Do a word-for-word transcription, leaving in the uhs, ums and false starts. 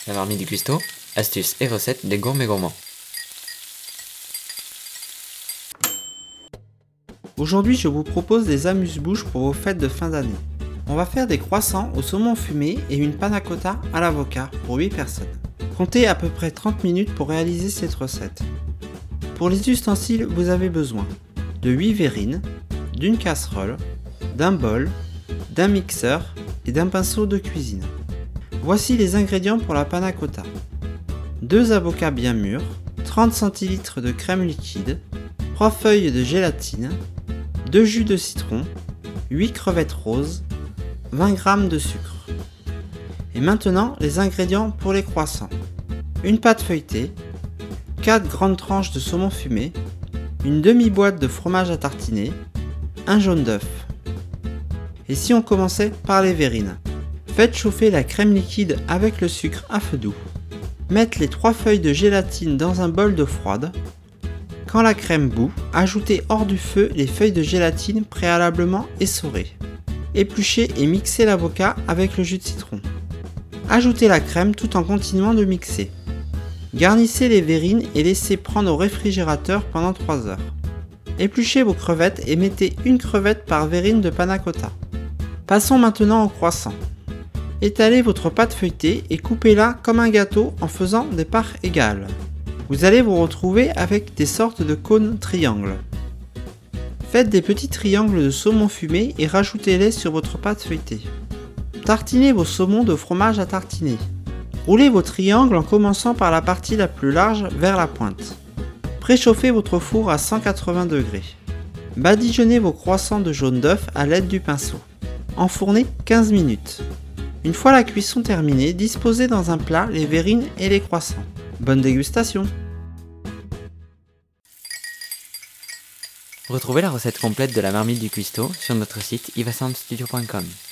La marmite du cuistot, astuces et recettes des gourmets gourmands. Aujourd'hui, je vous propose des amuse-bouches pour vos fêtes de fin d'année. On va faire des croissants au saumon fumé et une panna cotta à l'avocat pour huit personnes. Comptez à peu près trente minutes pour réaliser cette recette. Pour les ustensiles, vous avez besoin de huit verrines, d'une casserole, d'un bol, d'un mixeur et d'un pinceau de cuisine. Voici les ingrédients pour la panna cotta. deux avocats bien mûrs, trente centilitres de crème liquide, trois feuilles de gélatine, deux jus de citron, huit crevettes roses, vingt grammes de sucre. Et maintenant, les ingrédients pour les croissants. Une pâte feuilletée, quatre grandes tranches de saumon fumé, une demi-boîte de fromage à tartiner, un jaune d'œuf. Et si on commençait par les verrines? Faites chauffer la crème liquide avec le sucre à feu doux. Mettez les trois feuilles de gélatine dans un bol d'eau froide. Quand la crème bout, ajoutez hors du feu les feuilles de gélatine préalablement essorées. Épluchez et mixez l'avocat avec le jus de citron. Ajoutez la crème tout en continuant de mixer. Garnissez les verrines et laissez prendre au réfrigérateur pendant trois heures. Épluchez vos crevettes et mettez une crevette par verrine de panna cotta. Passons maintenant au croissant. Étalez votre pâte feuilletée et coupez-la comme un gâteau en faisant des parts égales. Vous allez vous retrouver avec des sortes de cônes triangles. Faites des petits triangles de saumon fumé et rajoutez-les sur votre pâte feuilletée. Tartinez vos saumons de fromage à tartiner. Roulez vos triangles en commençant par la partie la plus large vers la pointe. Préchauffez votre four à cent quatre-vingts degrés. Badigeonnez vos croissants de jaune d'œuf à l'aide du pinceau. Enfournez quinze minutes. Une fois la cuisson terminée, disposez dans un plat les verrines et les croissants. Bonne dégustation! Retrouvez la recette complète de la marmite du cuistot sur notre site ivasoundstudio point com.